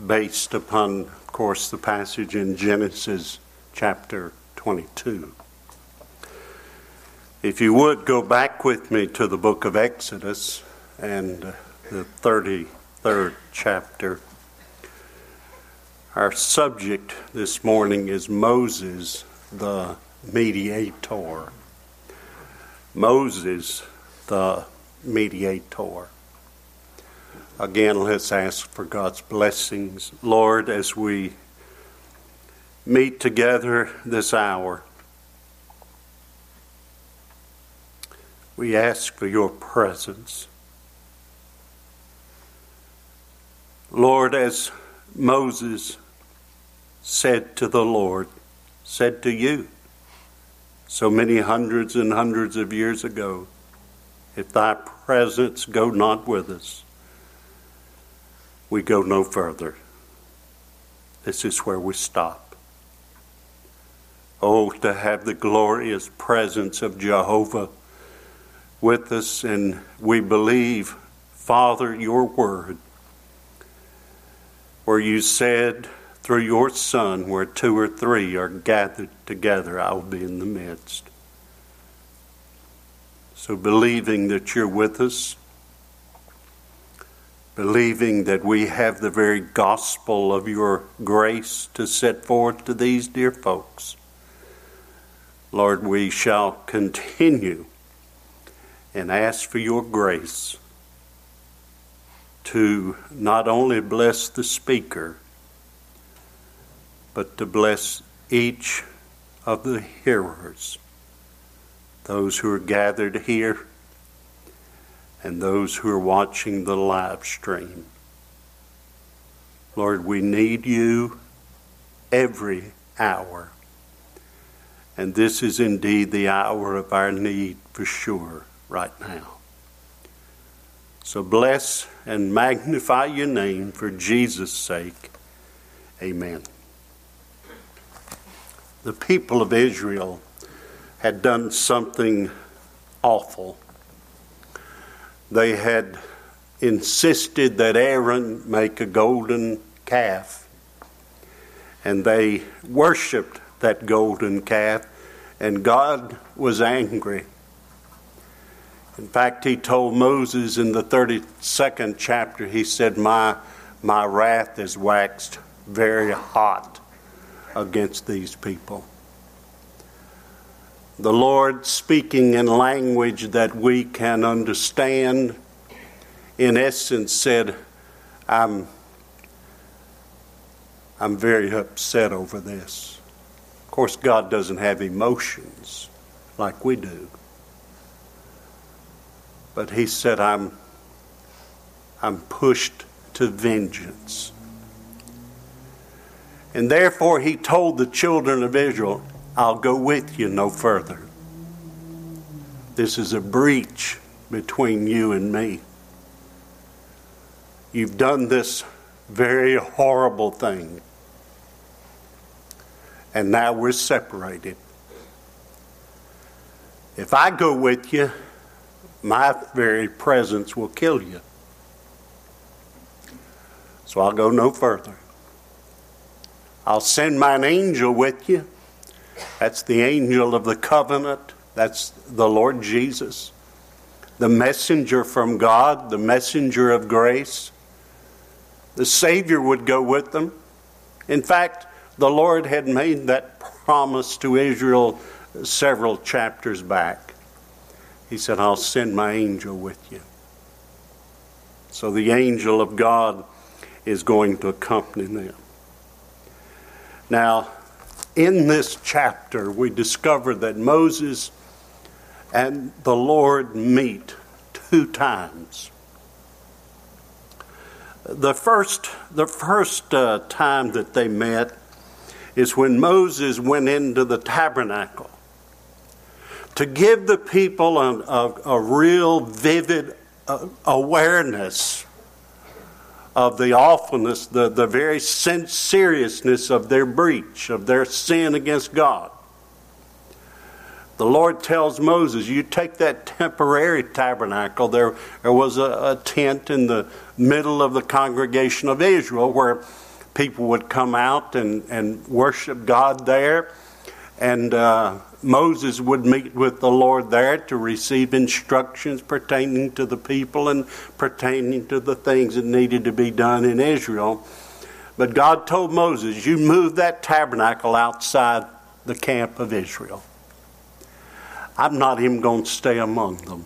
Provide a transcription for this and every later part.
based upon, of course, the passage in Genesis chapter 22. If you would go back with me to the book of Exodus and the 33rd chapter. Our subject this morning is Moses, the mediator. Moses, the mediator. Again, let's ask for God's blessings. Lord, as we meet together this hour, we ask for your presence. Lord, as Moses said to the Lord, said to you, so many hundreds and hundreds of years ago, if thy presence go not with us, we go no further. This is where we stop. Oh, to have the glorious presence of Jehovah with us, and we believe, Father, your word, where you said through your Son, where two or three are gathered together, I will be in the midst. So believing that you're with us, believing that we have the very gospel of your grace to set forth to these dear folks, Lord, we shall continue and ask for your grace to not only bless the speaker, but to bless each of the hearers, those who are gathered here and those who are watching the live stream. Lord, we need you every hour, and this is indeed the hour of our need for sure right now. So bless and magnify your name for Jesus' sake. Amen. The people of Israel had done something awful. They had insisted that Aaron make a golden calf, and they worshiped that golden calf, and God was angry. In fact, he told Moses in the 32nd chapter, he said, my wrath is waxed very hot against these people. The Lord, speaking in language that we can understand, in essence said, I'm very upset over this. Of course, God doesn't have emotions like we do. But he said, I'm pushed to vengeance. And therefore he told the children of Israel, I'll go with you no further. This is a breach between you and me. You've done this very horrible thing. And now we're separated. If I go with you, my very presence will kill you. So I'll go no further. I'll send mine angel with you. That's the angel of the covenant. That's the Lord Jesus, the messenger from God, the messenger of grace. The Savior would go with them. In fact, the Lord had made that promise to Israel several chapters back. He said, I'll send my angel with you. So the angel of God is going to accompany them. Now, in this chapter, we discover that Moses and the Lord meet two times. The first time that they met is when Moses went into the tabernacle to give the people a real vivid awareness of the awfulness, the very seriousness of their breach, of their sin against God. The Lord tells Moses, you take that temporary tabernacle. There was a tent in the middle of the congregation of Israel where people would come out and worship God there. And Moses would meet with the Lord there to receive instructions pertaining to the people and pertaining to the things that needed to be done in Israel. But God told Moses, you move that tabernacle outside the camp of Israel. I'm not even going to stay among them.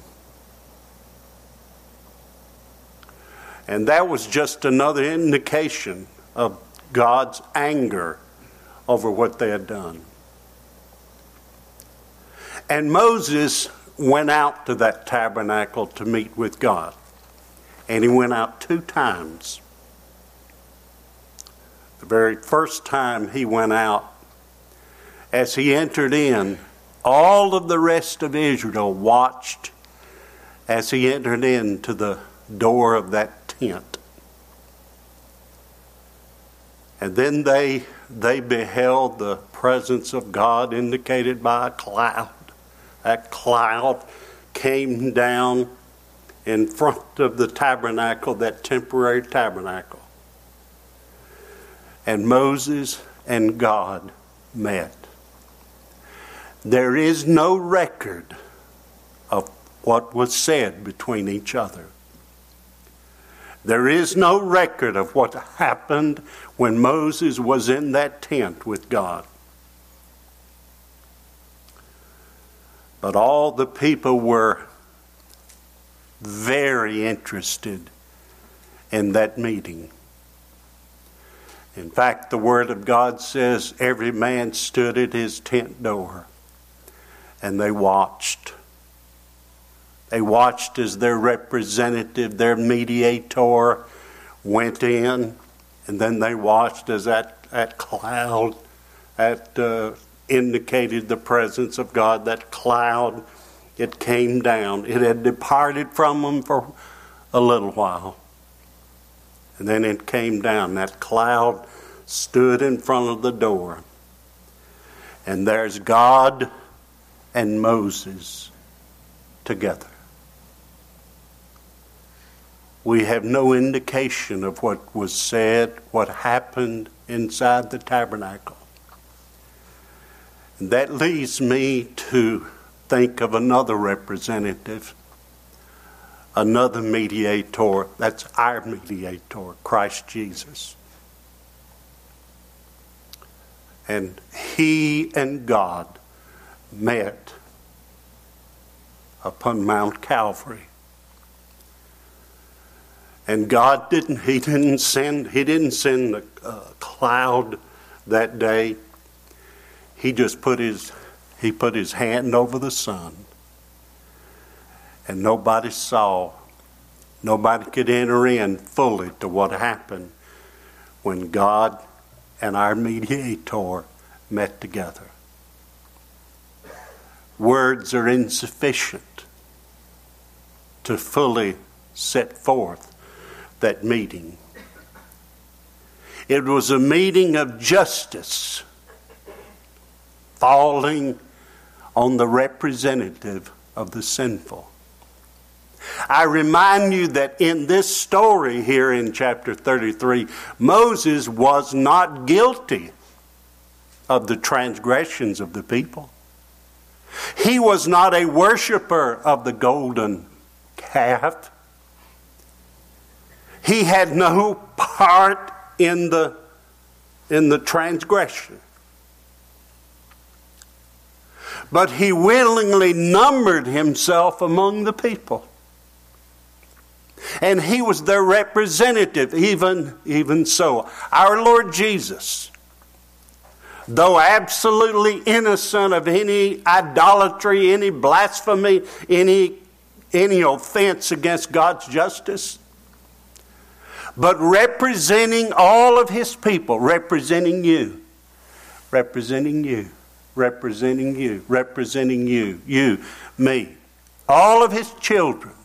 And that was just another indication of God's anger over what they had done. And Moses went out to that tabernacle to meet with God. And he went out 2 times. The very first time he went out, as he entered in, all of the rest of Israel watched as he entered into the door of that tent. And then they beheld the presence of God indicated by a cloud. That cloud came down in front of the tabernacle, that temporary tabernacle. And Moses and God met. There is no record of what was said between each other. There is no record of what happened when Moses was in that tent with God. But all the people were very interested in that meeting. In fact, the Word of God says every man stood at his tent door and they watched. They watched as their representative, their mediator, went in, and then they watched as that cloud indicated the presence of God. That cloud, it came down. It had departed from them for a little while. And then it came down. That cloud stood in front of the door. And there's God and Moses together. We have no indication of what was said, what happened inside the tabernacle. And that leads me to think of another representative, another mediator. That's our mediator, Christ Jesus. And he and God met upon Mount Calvary. And God didn't send a cloud that day. He just put his hand over the sun. And nobody could enter in fully to what happened when God and our mediator met together. Words are insufficient to fully set forth that meeting. It was a meeting of justice falling on the representative of the sinful. I remind you that in this story here in chapter 33, Moses was not guilty of the transgressions of the people. He was not a worshiper of the golden calf. He had no part in the transgression. But he willingly numbered himself among the people. And he was their representative, even so. Our Lord Jesus, though absolutely innocent of any idolatry, any blasphemy, any offense against God's justice, but representing all of his people, representing you, you, me, all of his children.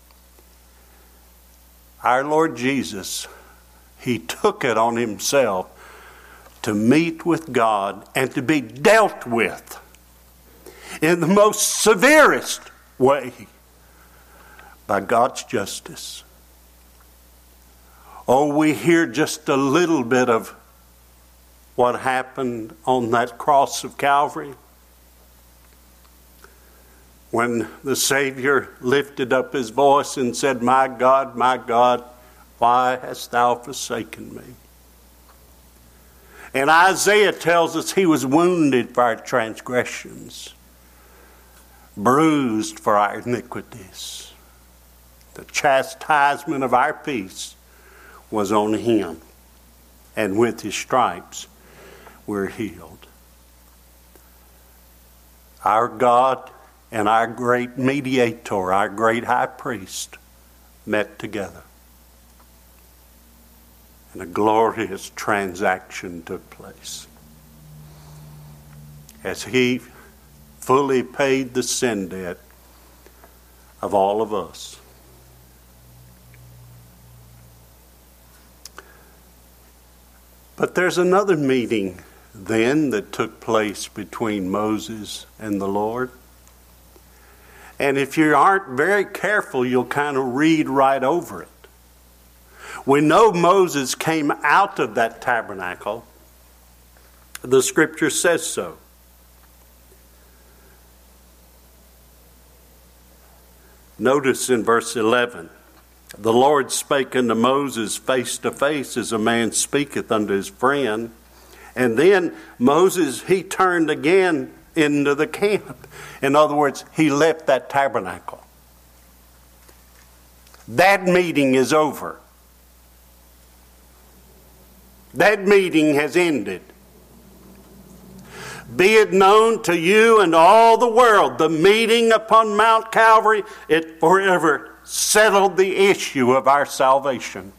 Our Lord Jesus, he took it on himself to meet with God and to be dealt with in the most severest way by God's justice. Oh, we hear just a little bit of what happened on that cross of Calvary? When the Savior lifted up his voice and said, my God, why hast thou forsaken me? And Isaiah tells us he was wounded for our transgressions, bruised for our iniquities. The chastisement of our peace was on him, and with his stripes we're healed. Our God and our great mediator, our great high priest, met together. And a glorious transaction took place. As he fully paid the sin debt of all of us. But there's another meeting then that took place between Moses and the Lord. And if you aren't very careful, you'll kind of read right over it. We know Moses came out of that tabernacle. The scripture says so. Notice in verse 11, the Lord spake unto Moses face to face as a man speaketh unto his friend. And then Moses, he turned again into the camp. In other words, he left that tabernacle. That meeting is over. That meeting has ended. Be it known to you and all the world, the meeting upon Mount Calvary, it forever settled the issue of our salvation.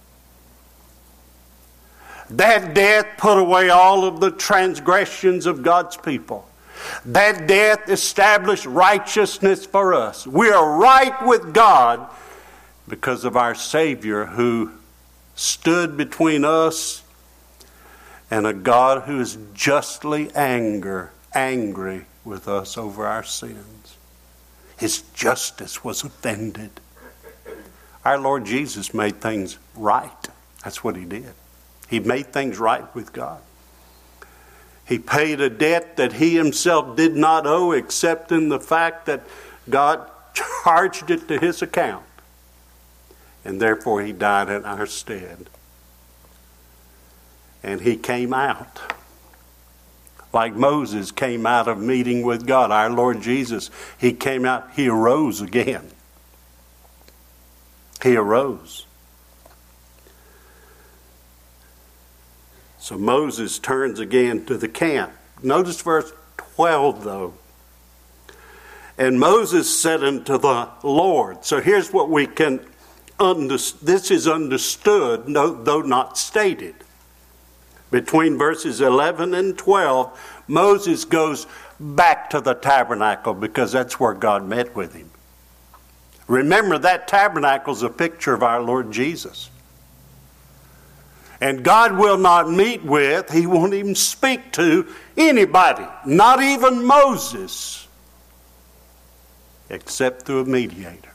That death put away all of the transgressions of God's people. That death established righteousness for us. We are right with God because of our Savior who stood between us and a God who is justly angry with us over our sins. His justice was offended. Our Lord Jesus made things right. That's what he did. He made things right with God. He paid a debt that he himself did not owe, except in the fact that God charged it to his account. And therefore he died in our stead. And he came out. Like Moses came out of meeting with God. Our Lord Jesus, he came out, he arose again. He arose. So Moses turns again to the camp. Notice verse 12 though. And Moses said unto the Lord. So here's what we can understand. This is understood, though not stated. Between verses 11 and 12, Moses goes back to the tabernacle because that's where God met with him. Remember, that tabernacle is a picture of our Lord Jesus. And God will not meet with, he won't even speak to anybody, not even Moses, except through a mediator.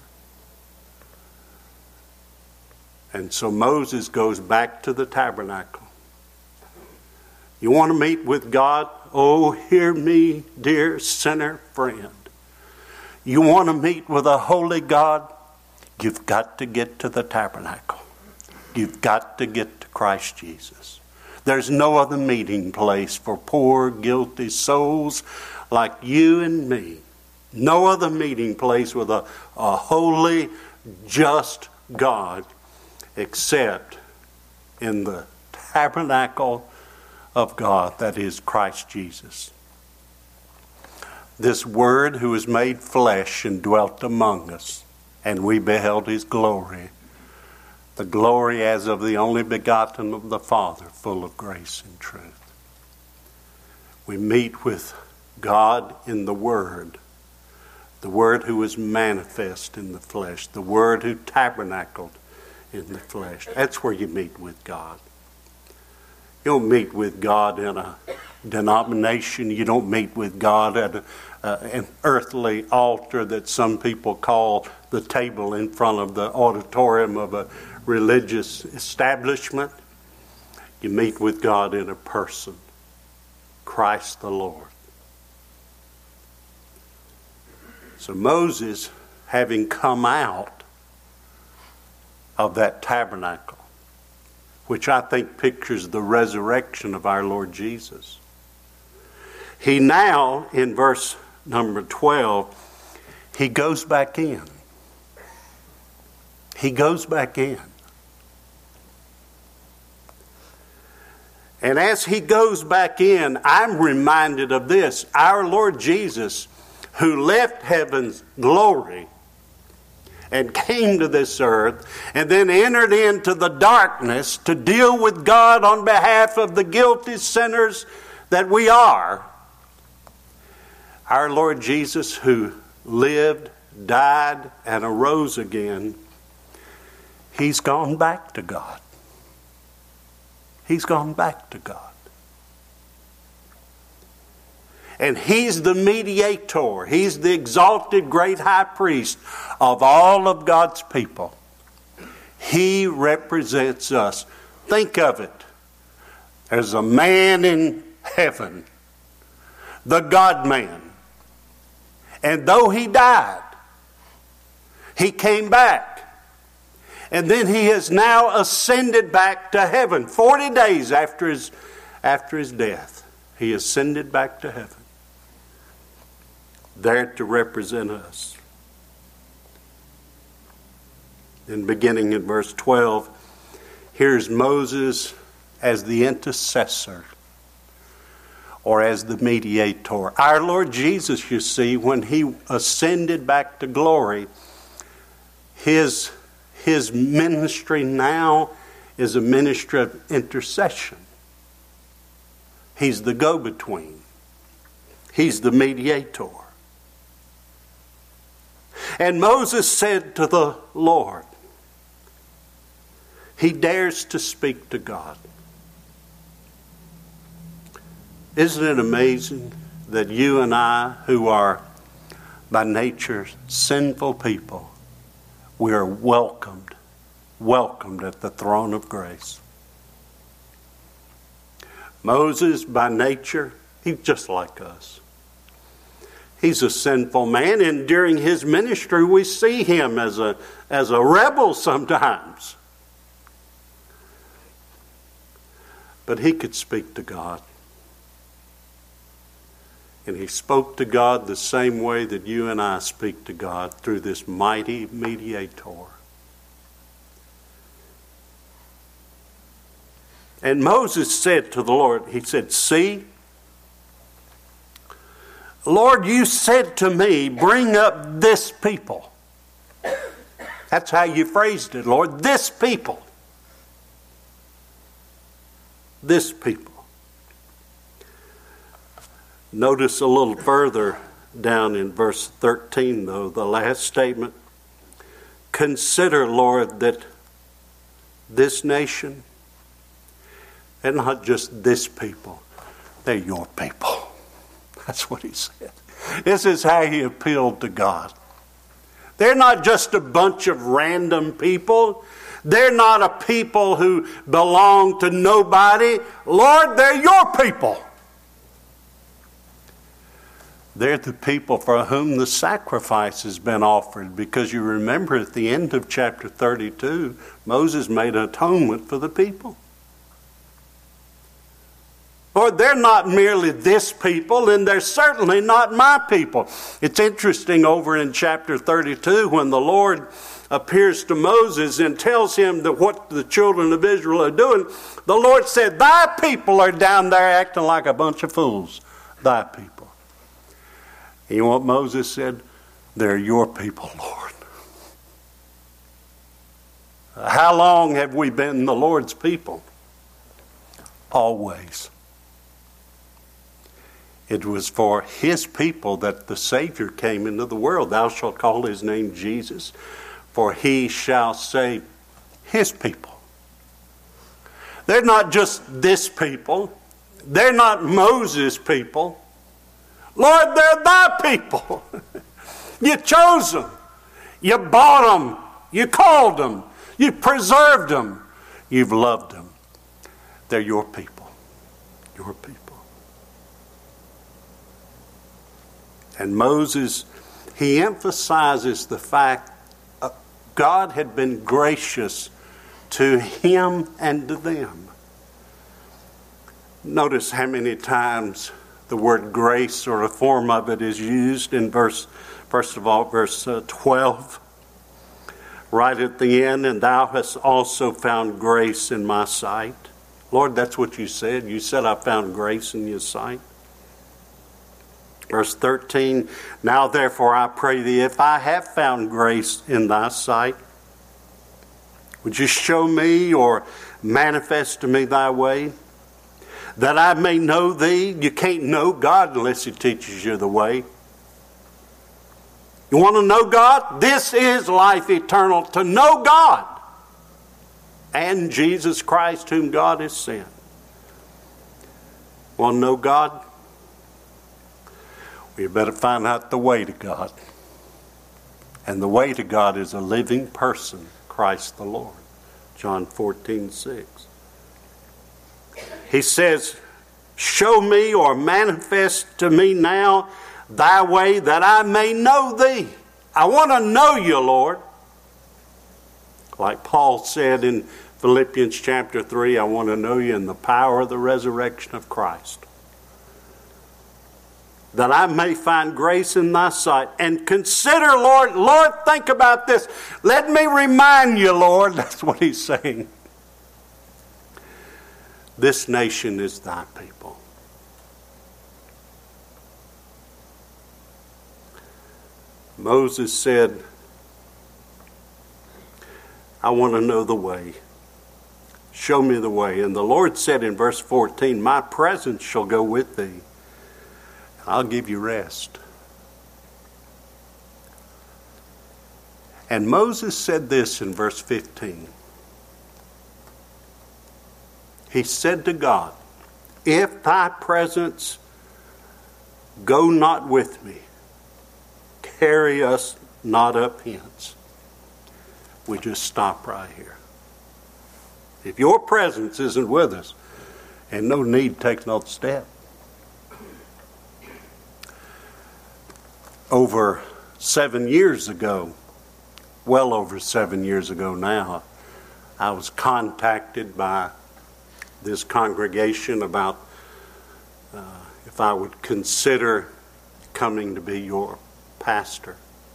And so Moses goes back to the tabernacle. You want to meet with God? Oh, hear me, dear sinner friend. You want to meet with a holy God? You've got to get to the tabernacle. You've got to get to Christ Jesus. There's no other meeting place for poor, guilty souls like you and me. No other meeting place with a holy, just God except in the tabernacle of God, that is Christ Jesus. This Word who was made flesh and dwelt among us, and we beheld his glory, the glory as of the only begotten of the Father, full of grace and truth. We meet with God in the Word who was manifest in the flesh, the Word who tabernacled in the flesh. That's where you meet with God. You don't meet with God in a denomination. You don't meet with God at an earthly altar that some people call the table in front of the auditorium of a religious establishment. You meet with God in a person. Christ the Lord. So Moses, having come out of that tabernacle, which I think pictures the resurrection of our Lord Jesus, he now, in verse number 12, he goes back in. He goes back in. And as he goes back in, I'm reminded of this. Our Lord Jesus, who left heaven's glory and came to this earth and then entered into the darkness to deal with God on behalf of the guilty sinners that we are. Our Lord Jesus, who lived, died, and arose again, he's gone back to God. He's gone back to God. And he's the mediator. He's the exalted great high priest of all of God's people. He represents us. Think of it. There's a man in heaven, the God-man. And though he died, he came back. And then he has now ascended back to heaven. 40 days after his death, he ascended back to heaven, there to represent us. And beginning in verse 12, here's Moses as the intercessor, or as the mediator. Our Lord Jesus, you see, when he ascended back to glory, his ministry now is a ministry of intercession. He's the go-between. He's the mediator. And Moses said to the Lord, he dares to speak to God. Isn't it amazing that you and I, who are by nature sinful people, we are welcomed at the throne of grace. Moses, by nature, he's just like us. He's a sinful man, and during his ministry we see him as a rebel sometimes. But he could speak to God. And he spoke to God the same way that you and I speak to God, through this mighty mediator. And Moses said to the Lord, he said, "See, Lord, you said to me, bring up this people." That's how you phrased it, Lord. This people. This people. Notice a little further down in verse 13, though, the last statement. Consider, Lord, that this nation, and not just this people, they're your people. That's what he said. This is how he appealed to God. They're not just a bunch of random people. They're not a people who belong to nobody. Lord, they're your people. They're the people for whom the sacrifice has been offered. Because you remember at the end of chapter 32, Moses made atonement for the people. Lord, they're not merely this people, and they're certainly not my people. It's interesting over in chapter 32 when the Lord appears to Moses and tells him that what the children of Israel are doing. The Lord said, "Thy people are down there acting like a bunch of fools." Thy people. And you know what Moses said? They're your people, Lord. How long have we been the Lord's people? Always. It was for his people that the Savior came into the world. Thou shalt call his name Jesus, for he shall save his people. They're not just this people. They're not Moses' people. Lord, they're thy people. You chose them. You bought them. You called them. You preserved them. You've loved them. They're your people. Your people. And Moses, he emphasizes the fact God had been gracious to him and to them. Notice how many times the word grace, or a form of it, is used in verse 12. Right at the end, and thou hast also found grace in my sight. Lord, that's what you said. You said I found grace in your sight. Verse 13, now therefore I pray thee, if I have found grace in thy sight, would you show me or manifest to me thy way, that I may know thee? You can't know God unless he teaches you the way. You want to know God? This is life eternal, to know God and Jesus Christ whom God has sent. Want to know God? Well, you better find out the way to God. And the way to God is a living person, Christ the Lord. John 14:6. He says, show me or manifest to me now thy way, that I may know thee. I want to know you, Lord. Like Paul said in Philippians chapter 3, I want to know you in the power of the resurrection of Christ. That I may find grace in thy sight. And consider, Lord, think about this. Let me remind you, Lord. That's what he's saying. This nation is thy people. Moses said, I want to know the way. Show me the way. And the Lord said in verse 14, my presence shall go with thee. I'll give you rest. And Moses said this in verse 15. He said to God, if thy presence go not with me, carry us not up hence. We just stop right here. If your presence isn't with us, and no need to take another step. Over 7 years ago, well over 7 years ago now, I was contacted by this congregation about if I would consider coming to be your pastor.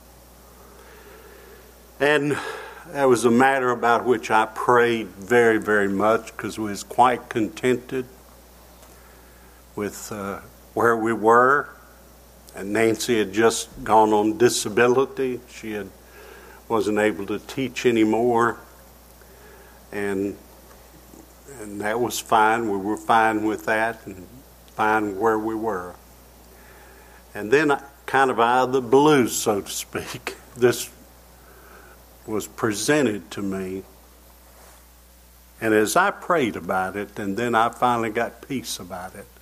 And that was a matter about which I prayed very, very much, because we was quite contented with where we were. And Nancy had just gone on disability. She wasn't able to teach anymore. And that was fine. We were fine with that and fine where we were. And then kind of out of the blue, so to speak, this was presented to me. And as I prayed about it, and then I finally got peace about it,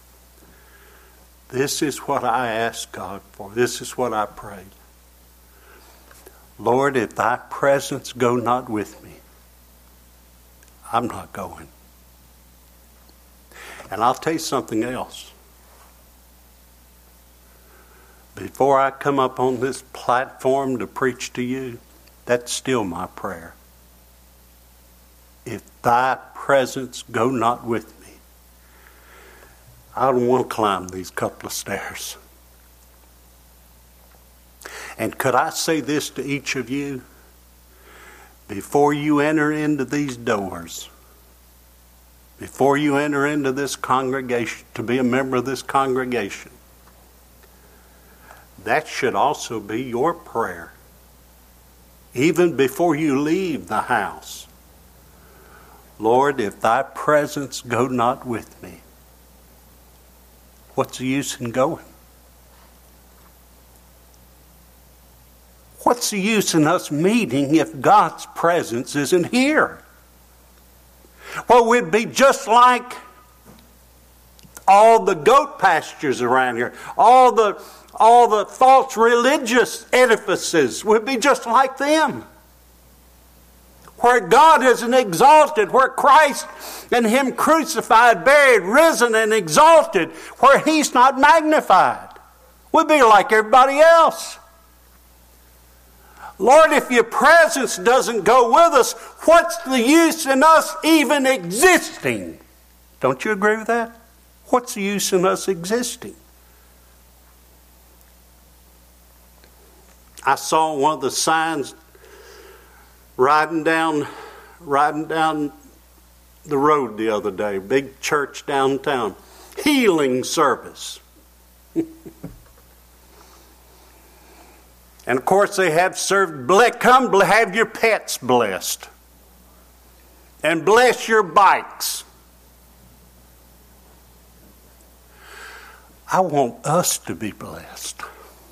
this is what I asked God for. This is what I prayed. Lord, if thy presence go not with me, I'm not going. And I'll tell you something else. Before I come up on this platform to preach to you, that's still my prayer. If thy presence go not with me, I don't want to climb these couple of stairs. And could I say this to each of you? Before you enter into these doors, before you enter into this congregation, to be a member of this congregation, that should also be your prayer. Even before you leave the house. Lord, if thy presence go not with me, what's the use in going? What's the use in us meeting if God's presence isn't here? Well, we'd be just like all the goat pastures around here, all the false religious edifices. We'd be just like them. Where God isn't exalted, where Christ and Him crucified, buried, risen, and exalted, where He's not magnified. We'll be like everybody else. Lord, if your presence doesn't go with us, what's the use in us even existing? Don't you agree with that? What's the use in us existing? I saw one of the signs riding down the road the other day, big church downtown, healing service. And of course they have served, come have your pets blessed. And bless your bikes. I want us to be blessed.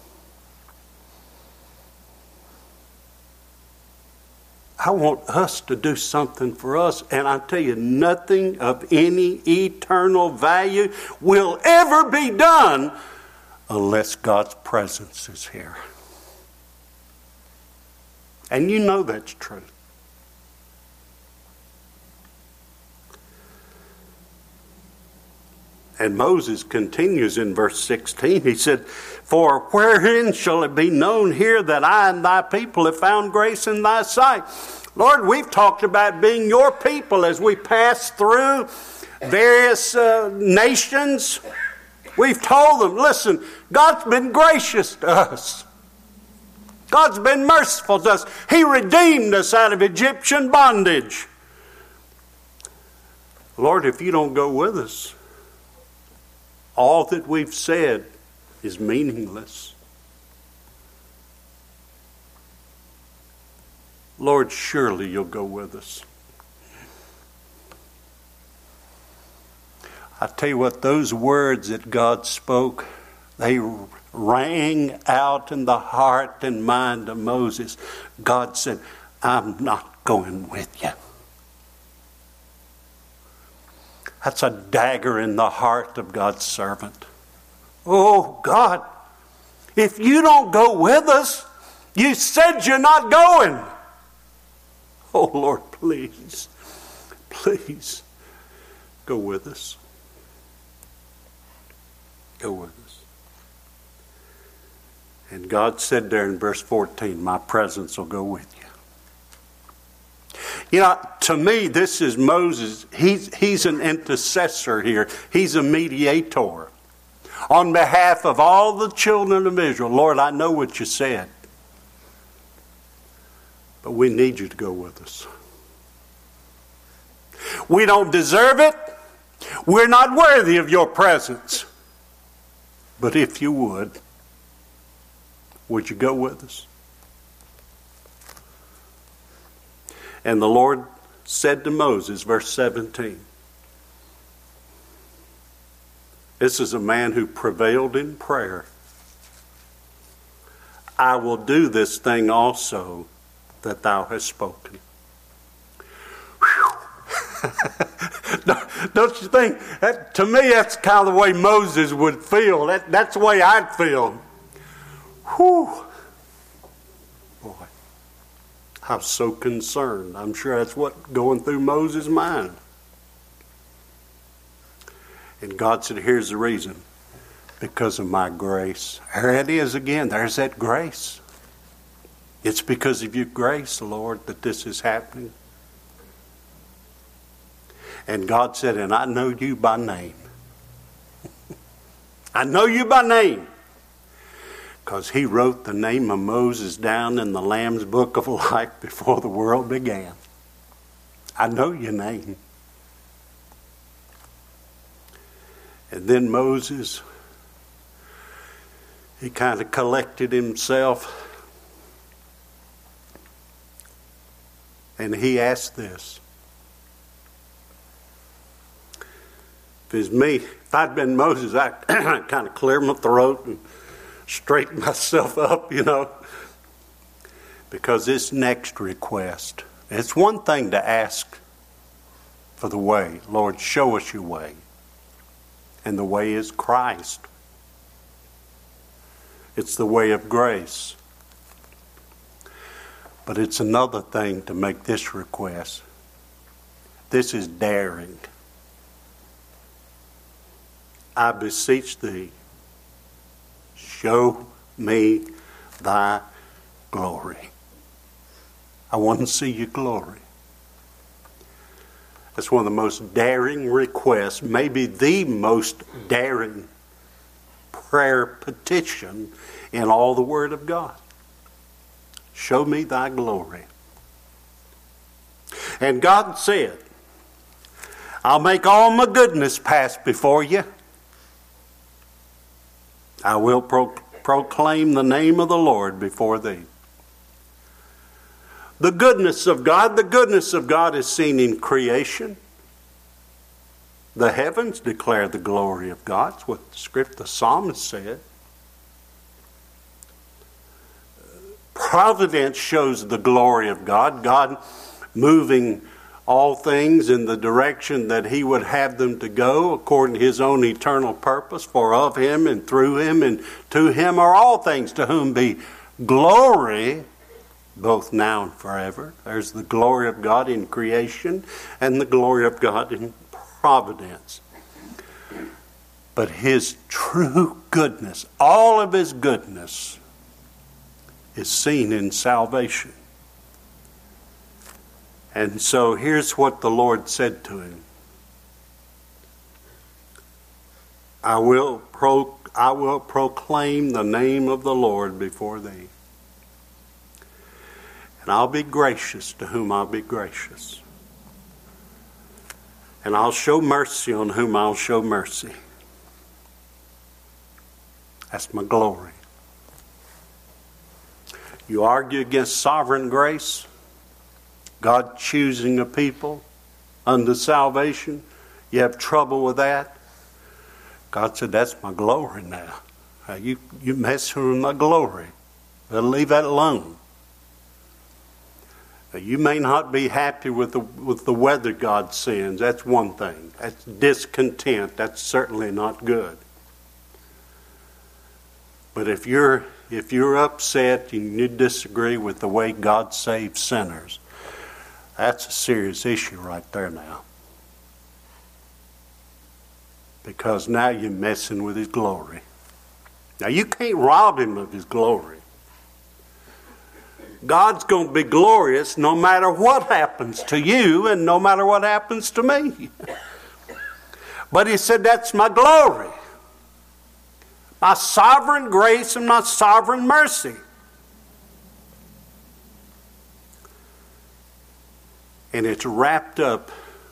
I want us to do something for us. And I tell you, nothing of any eternal value will ever be done unless God's presence is here. And you know that's true. And Moses continues in verse 16. He said, "For wherein shall it be known here that I and thy people have found grace in thy sight?" Lord, we've talked about being your people as we pass through various nations. We've told them, listen, God's been gracious to us. God's been merciful to us. He redeemed us out of Egyptian bondage. Lord, if you don't go with us, all that we've said is meaningless. Lord, surely you'll go with us. I tell you what, those words that God spoke, they rang out in the heart and mind of Moses. God said, I'm not going with you. That's a dagger in the heart of God's servant. Oh, God, if you don't go with us, you said you're not going. Oh, Lord, please, please go with us. Go with us. And God said there in verse 14, my presence will go with you. You know, to me, this is Moses. He's an intercessor here. He's a mediator. On behalf of all the children of Israel, Lord, I know what you said. But we need you to go with us. We don't deserve it. We're not worthy of your presence. But if you would you go with us? And the Lord said to Moses, verse 17, this is a man who prevailed in prayer. I will do this thing also that thou hast spoken. Don't you think? To me, that's kind of the way Moses would feel. That's the way I'd feel. Whew. Boy, I'm so concerned. I'm sure that's what's going through Moses' mind. And God said, here's the reason. Because of my grace. There it is again. There's that grace. It's because of your grace, Lord, that this is happening. And God said, and I know you by name. I know you by name. Because he wrote the name of Moses down in the Lamb's Book of Life before the world began. I know your name. And then Moses, he kind of collected himself. And he asked this. If it's me, if I'd been Moses, I'd kind of clear my throat and straighten myself up, you know. Because this next request, it's one thing to ask for the way. Lord, show us your way. And the way is Christ. It's the way of grace. But it's another thing to make this request. This is daring. I beseech thee, show me thy glory. I want to see your glory. That's one of the most daring requests, maybe the most daring prayer petition in all the Word of God. Show me thy glory. And God said, I'll make all my goodness pass before you. I will proclaim the name of the Lord before thee. The goodness of God is seen in creation. The heavens declare the glory of God. That's what the psalmist said. Providence shows the glory of God. God moving all things in the direction that he would have them to go according to his own eternal purpose. For of him and through him and to him are all things, to whom be glory both now and forever. There's the glory of God in creation and the glory of God in providence. But his true goodness, all of his goodness, is seen in salvation. And so here's what the Lord said to him. I will proclaim the name of the Lord before thee. And I'll be gracious to whom I'll be gracious. And I'll show mercy on whom I'll show mercy. That's my glory. You argue against sovereign grace, God choosing a people unto salvation. You have trouble with that. God said, that's my glory now. You messing with my glory. But leave that alone. You may not be happy with the weather God sends. That's one thing. That's discontent. That's certainly not good. But if you're upset and you disagree with the way God saves sinners, that's a serious issue right there now. Because now you're messing with his glory. Now you can't rob him of his glory. God's going to be glorious no matter what happens to you and no matter what happens to me. But he said, that's my glory. My sovereign grace and my sovereign mercy. And it's wrapped up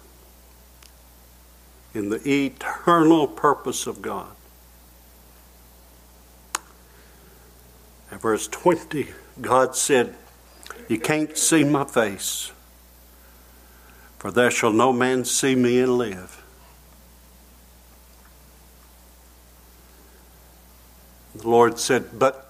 in the eternal purpose of God. At verse 20, God said, you can't see my face, for there shall no man see me and live. The Lord said, but,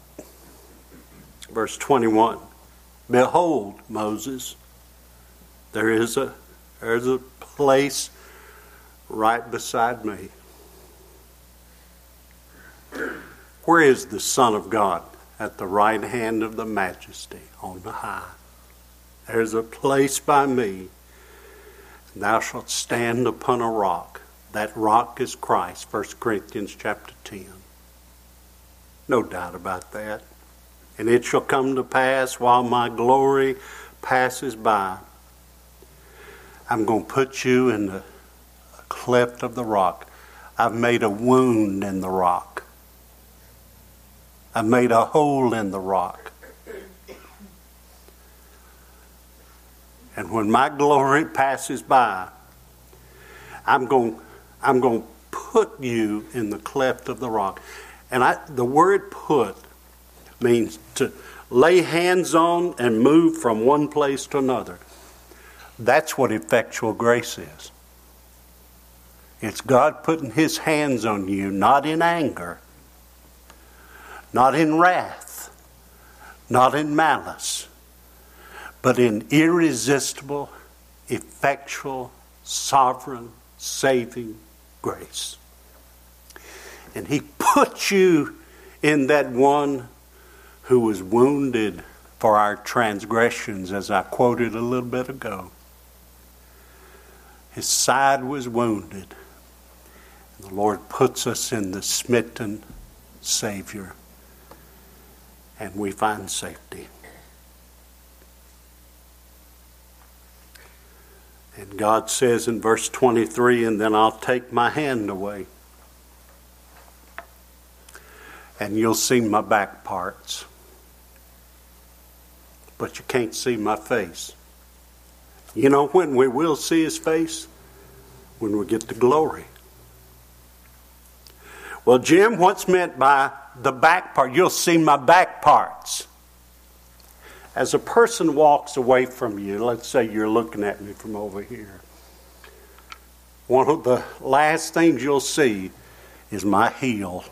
verse 21, behold, Moses, there's a place right beside me. Where is the Son of God? At the right hand of the Majesty on the high. There's a place by me. Thou shalt stand upon a rock. That rock is Christ, 1 Corinthians chapter 10. No doubt about that. And it shall come to pass while my glory passes by, I'm going to put you in the cleft of the rock. I've made a wound in the rock. I've made a hole in the rock. And when my glory passes by, I'm going to put you in the cleft of the rock. And the word put means to lay hands on and move from one place to another. That's what effectual grace is. It's God putting his hands on you, not in anger, not in wrath, not in malice, but in irresistible, effectual, sovereign, saving grace. And he put you in that one who was wounded for our transgressions, as I quoted a little bit ago. His side was wounded. The Lord puts us in the smitten Savior, and we find safety. And God says in verse 23, and then I'll take my hand away, and you'll see my back parts, but you can't see my face. You know when we will see his face? When we get to glory. Well, Jim, what's meant by the back part? You'll see my back parts. As a person walks away from you, let's say you're looking at me from over here, one of the last things you'll see is my heel.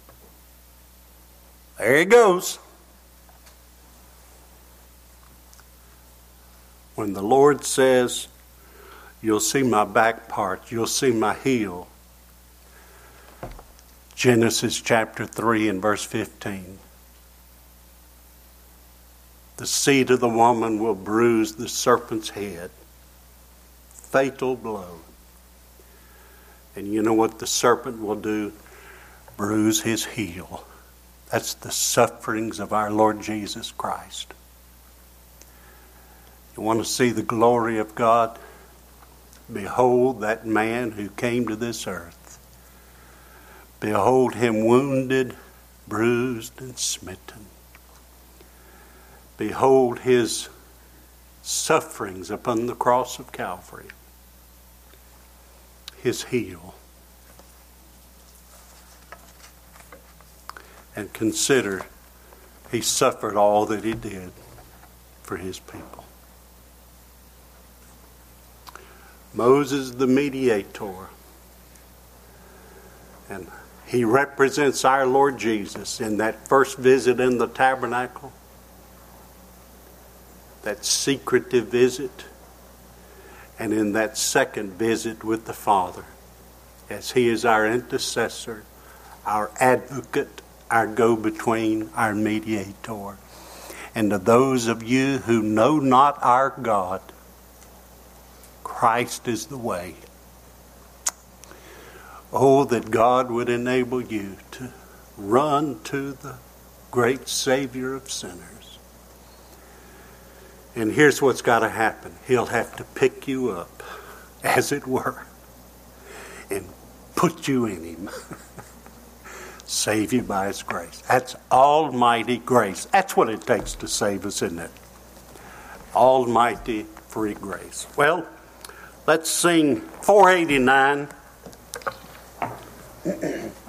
There he goes. When the Lord says, you'll see my back part, you'll see my heel. Genesis chapter 3 and verse 15. The seed of the woman will bruise the serpent's head. Fatal blow. And you know what the serpent will do? Bruise his heel. That's the sufferings of our Lord Jesus Christ. You want to see the glory of God? Behold that man who came to this earth. Behold him wounded, bruised, and smitten. Behold his sufferings upon the cross of Calvary. His heel. And consider he suffered all that he did for his people. Moses the mediator. And he represents our Lord Jesus in that first visit in the tabernacle. That secretive visit. And in that second visit with the Father. As he is our intercessor, our advocate, our go-between, our mediator. And to those of you who know not our God, Christ is the way. Oh, that God would enable you to run to the great Savior of sinners. And here's what's got to happen. He'll have to pick you up, as it were, and put you in him. Save you by his grace. That's almighty grace. That's what it takes to save us, isn't it? Almighty free grace. Well, let's sing 489.